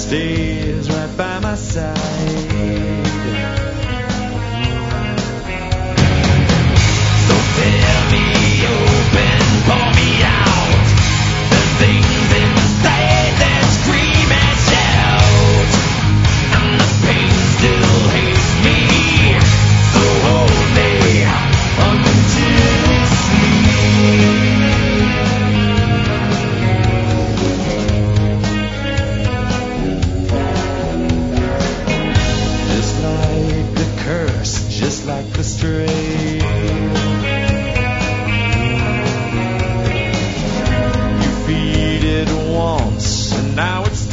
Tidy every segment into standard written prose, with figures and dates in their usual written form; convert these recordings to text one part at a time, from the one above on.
stays right by my side. So tell me open, pour me out the things inside that scream and shout, and the pain still hates me. So hold me until we just like the curse, just like the stray. You feed it once, and now it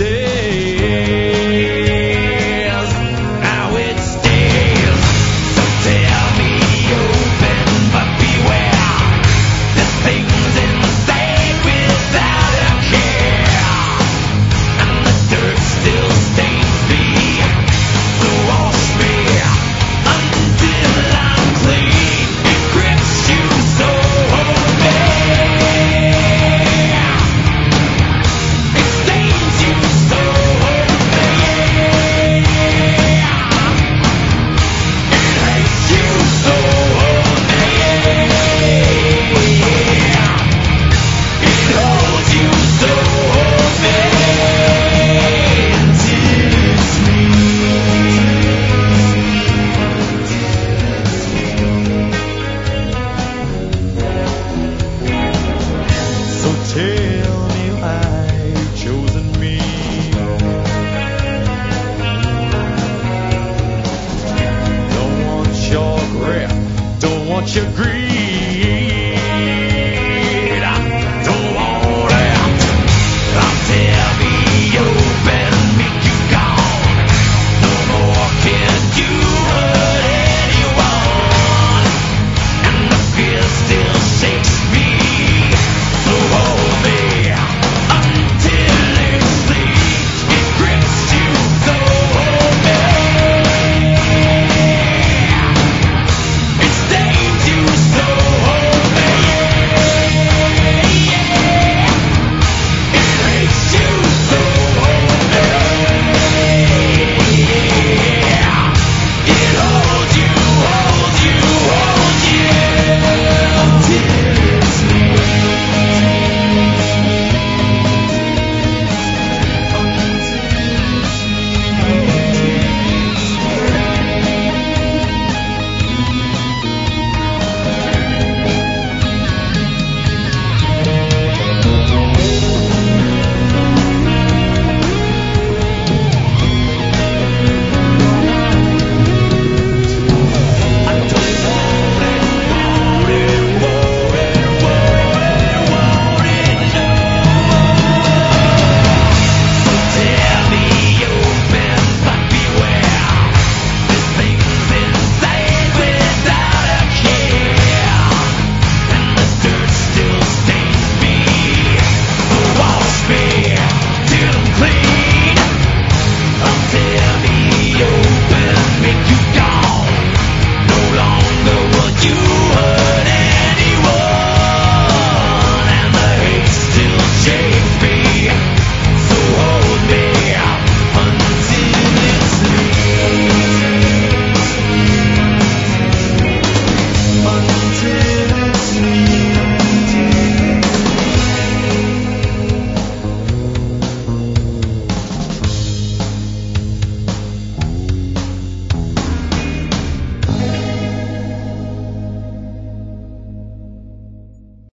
stays. Now it stays. So tell me open, but beware. There's things inside without a care, and the dirt still stains me. So wash me until I'm clean. It grips you so hold me. It stains you so hold me. It hates you so hold me. It holds you so hold me until it's me. So tell me I've chosen me. Don't want your grip, don't want your greed.